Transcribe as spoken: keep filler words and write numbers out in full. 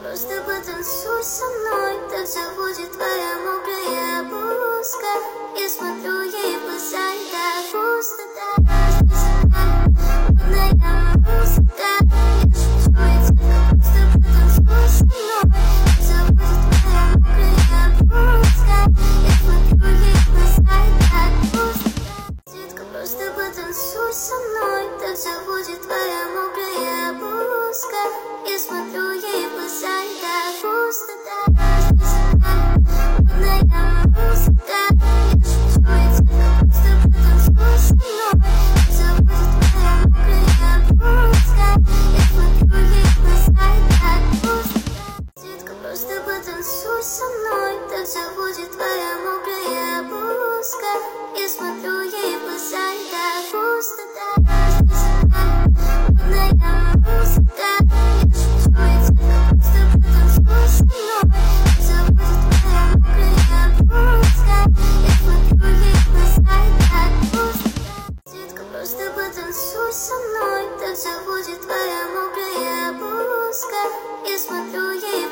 просто потанцуй со мной. Так заводит твоя мокрая блузка. Я смотрю ей в глаза, и так пусто, да. Модная музыка. Я шучу, и тихо, просто потанцуй со мной. Так заводит твоя мокрая блузка. Я смотрю ей в глаза, и так пусто, да. Детка, просто потанцуй со мной. Так заводит твоя мокрая блузка. Я смотрю ей в глаза, и так пусто, да. Модная музыка. Я шучу, и тихо, просто потанцуй со мной. Так заводит твоя мокрая блузка. Я смотрю ей в глаза, и так пусто, да. Детка, просто потанцуй со мной. Так заводит твоя мокрая блузка. Я смотрю ей в глаза, и так пусто, да. Модная музыка. Я шучу, и тихо, просто потанцуй со мной. Так заводит твоя мокрая блузка. Я смотрю ей в глаза, и так пусто, да. Детка, просто потанцуй со мной. Так заводит твоя мокрая блузка. Я смотрю ей